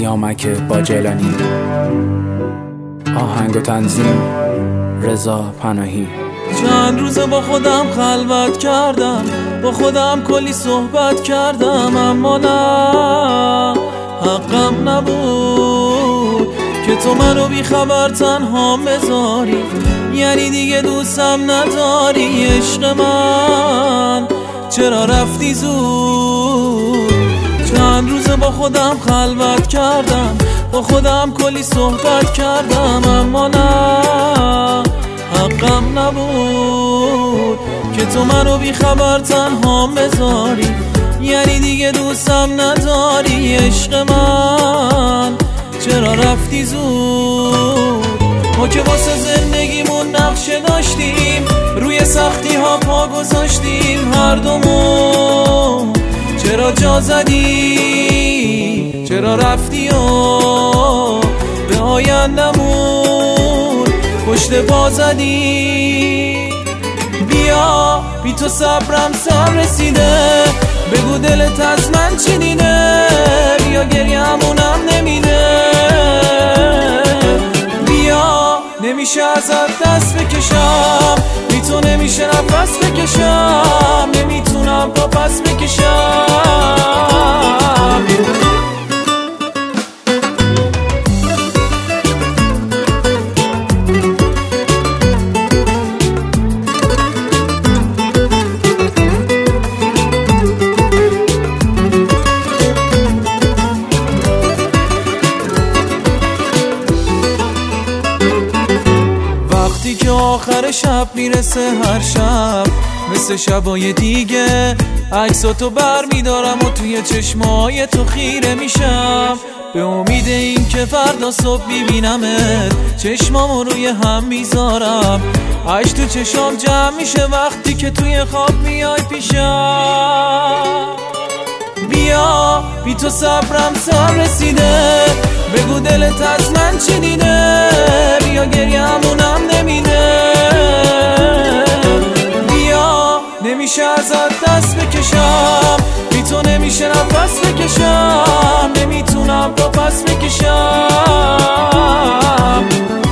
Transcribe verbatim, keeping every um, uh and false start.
سیامک باجلانی. آهنگ و تنظیم رضا پناهی. چند روزه با خودم خلوت کردم، با خودم کلی صحبت کردم، اما نه حقم نبود که تو منو بی خبر تنها بذاری. یعنی دیگه دوستم نداری عشق من، چرا رفتی زود؟ چند روزه با خودم خلوت کردم، با خودم کلی صحبت کردم، اما نه حقم نبود که تو منو بی خبر تنها بذاری. یعنی دیگه دوستم نداری عشق من، چرا رفتی زود؟ ما که واسه زندگیمون نقشه داشتیم، روی سختی ها پا گذاشتیم هر دومون، چرا جا زدی؟ چرا رفتی و به آیندمون پشت پا زدی؟ بیا بی تو صبرم سر رسیده، بگو دلت از من چی دیده، بیا گریه‌مونم نمیده. بیا نمیشه ازت دست بکشم، بی تو نمیشه نفس بکشم، نمیتونم پا پس بکشم. وقتی که آخر شب میرسه هر شب مثل شبای دیگه، عکساتو بر میدارم و توی چشمای تو خیره میشم، به امید این که فردا صبح میبینمت، چشمامو روی هم میذارم، عشق تو چشام جمع میشه وقتی که توی خواب میای پیشم. بیا بی تو صبرم سر رسیده، بگو دلت از من چی دیده، بیا گریه‌مونم نمیده. بیا نمیشه ازت دست بکشم، بی تو نمیشه نفس بکشم، نمیتونم پا پس بکشم.